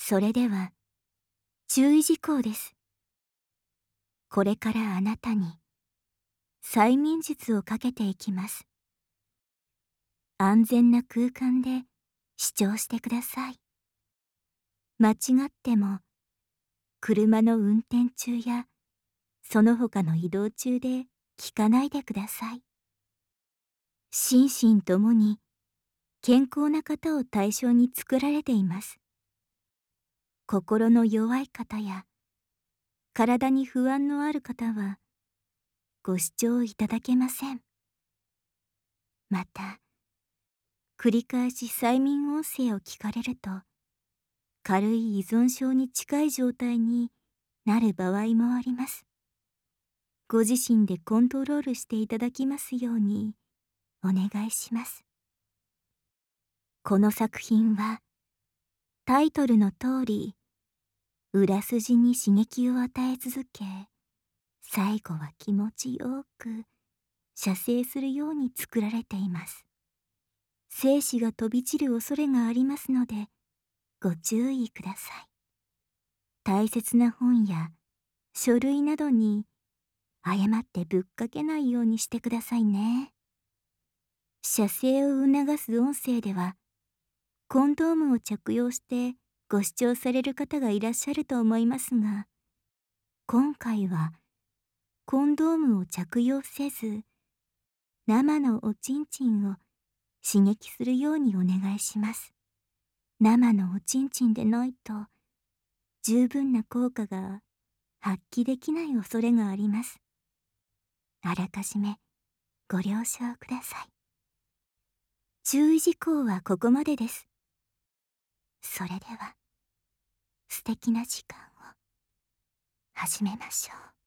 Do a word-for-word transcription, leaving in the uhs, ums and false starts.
それでは注意事項です。これからあなたに催眠術をかけていきます。安全な空間で視聴してください。間違っても車の運転中やその他の移動中で聞かないでください。心身ともに健康な方を対象に作られています。心の弱い方や体に不安のある方はご視聴いただけません。また、繰り返し催眠音声を聞かれると、軽い依存症に近い状態になる場合もあります。ご自身でコントロールしていただきますようにお願いします。この作品は、タイトルの通り、裏筋に刺激を与え続け、最後は気持ちよく射精するように作られています。精子が飛び散る恐れがありますので、ご注意ください。大切な本や書類などに誤ってぶっかけないようにしてくださいね。射精を促す音声では、コンドームを着用してご視聴される方がいらっしゃると思いますが、今回はコンドームを着用せず、生のおちんちんを刺激するようにお願いします。生のおちんちんでないと十分な効果が発揮できない恐れがあります。あらかじめご了承ください。注意事項はここまでです。それでは素敵な時間を始めましょう。